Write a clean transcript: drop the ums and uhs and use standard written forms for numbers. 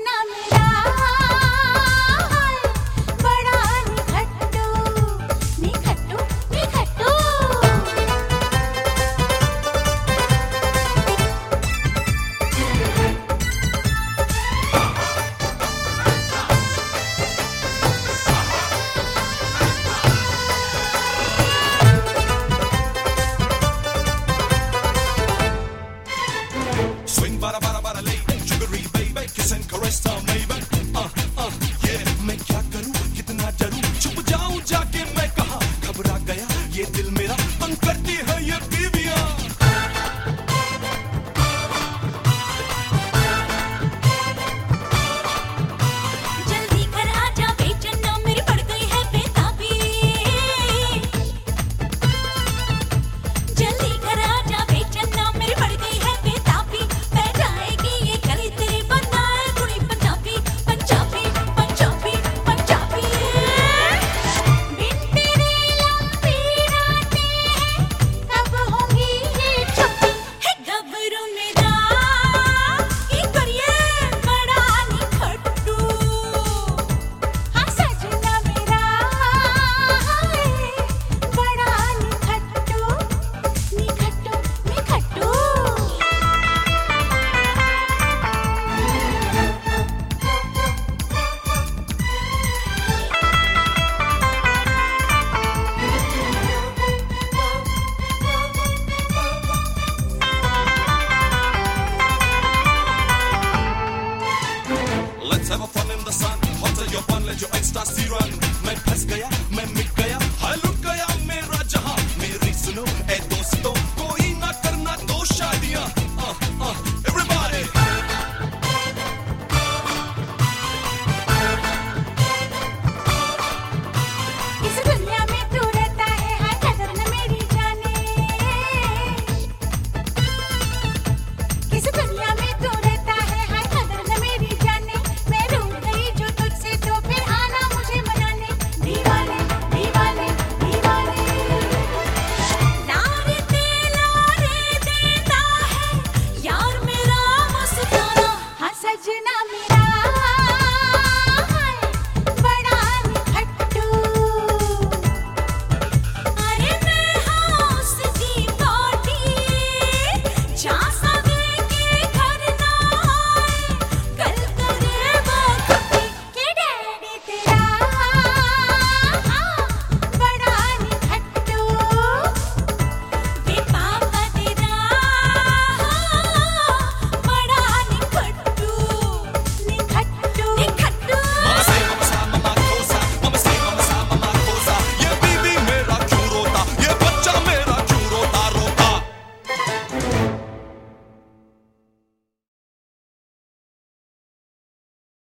सजना मेरा बड़ा निखट्टू निखट्टू निखट्टू। Swing bara bara bara lay, sugary baby, kiss and caress her maybe. Yeah, मैं क्या करूँ कितना डरूँ, छुप जाऊँ जाके मैं कहाँ, घबरा गया ये दिल मेरा, तंग करती है ये बीवियाँ। जल्दी घर आजा बेचैन मेरी पड़ गई है बेताबी। जल्दी घर आजा बेचैन मेरी पड़ गई है बेताबी। पै जाएगी ये गली तेरी बनाए कुड़ी पंजाबी पंजाबी पंजाबी पंजाबी। बिन तेरे लंबी रातें कब होंगी ये छुट्टी है गबरू मेरा की करिए बड़ा निखट्टू। हाँ सजना मेरा बड़ा निखट्टू निखट्टू निखट्टू। Let's have a fun in the sun, hotter your fun, let your ecstasy run. मैं फंस गया, मैं मिट गया, हाय लुट गया मेरा जहां, मेरी सुनो ए